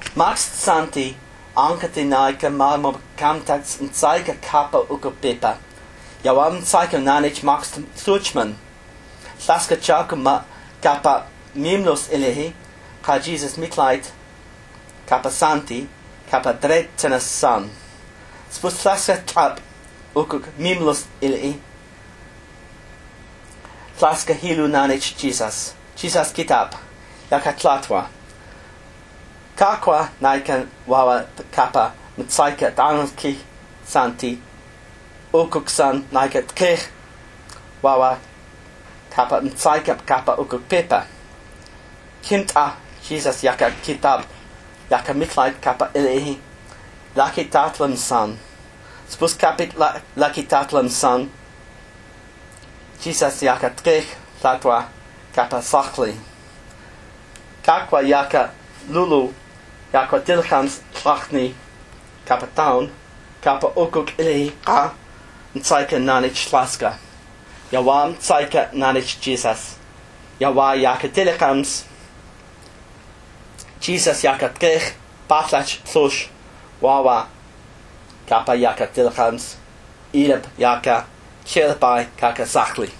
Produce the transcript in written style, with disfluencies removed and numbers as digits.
Max Santi ankati naika marmo kamtats and Zeiger kappa uko pipa. Yawam Zeiger nanich Max Suchman. Slaska chakuma kappa mimlos ilihi. Ka Jesus mitleit kappa Santi kappa dret tenas san. Spus slaska trap ukuk mimlos ilihi. Slaska hilu nanich Jesus. Jesus kitab. Yakatlatwa. Kakwa naikan wawa kappa mtsaika danki Santi. Ukuk san naikat kech wawa kappa mtsaika kappa ukuk pipa. Kimta Jesus yaka kitab yaka mitlait kappa ilihi. Laki tatlam san. Spus kapit laki tatlam san. Jesus yaka kech latwa kappa sakli. Kakwa yaka lulu yaka tilchams lachni kappa town kappa ukuk ilihi ka mtsaika nanich slaska. Yawa mtsaika nanich Jesus. Yawa yaka tilchams Jesus yaka kech patlach thush wawa kappa yaka tilchams ilab yaka chilbai kaka sakli.